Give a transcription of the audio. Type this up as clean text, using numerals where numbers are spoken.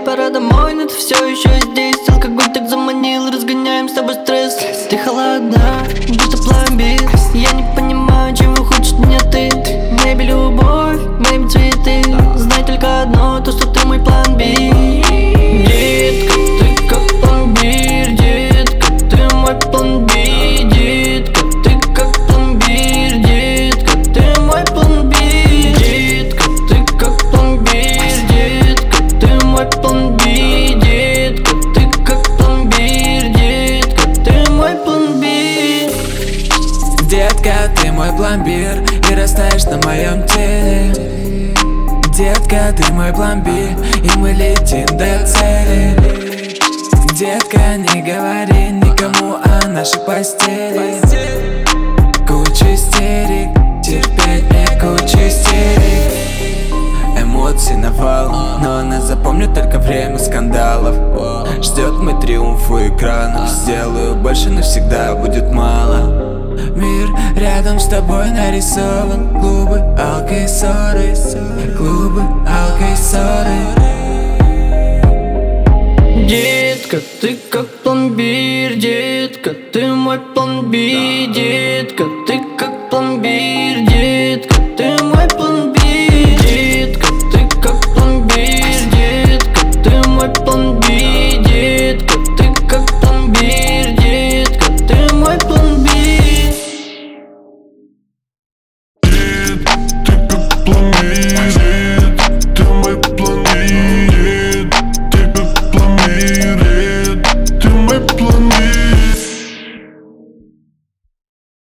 пора домой, но ты все еще здесь. Алкоголь так заманил, разгоняем с тобой стресс. Ты холодна, будто пломбир. Я не понимаю, чего хочешь меня ты. Maybe любовь, maybe цветы. Знай только одно, то что ты мой план B. Детка, ты как пломбир, детка, ты мой план B. Детка, ты как пломбир, детка, ты мой план B. Детка, ты как пломбир, детка, ты мой план B. Детка, ты как пломбир, детка, ты мой план B. Детка, ты мой пломбир и растаешь на моем теле. Детка, ты мой пломбир, и мы летим до цели. Детка, не говори никому о нашей постели. Куча истерик, терпеть мне куча истерик. Эмоций навал, но она запомнит только время скандалов. Ждет мой триумф у экранов. Сделаю больше, но всегда будет мало. Мир рядом с тобой нарисован. Клубы, алкой, ссоры. Клубы, алкой, ссоры. Детка, ты как пломбир, детка, ты мой план B. Детка, ты как пломбир.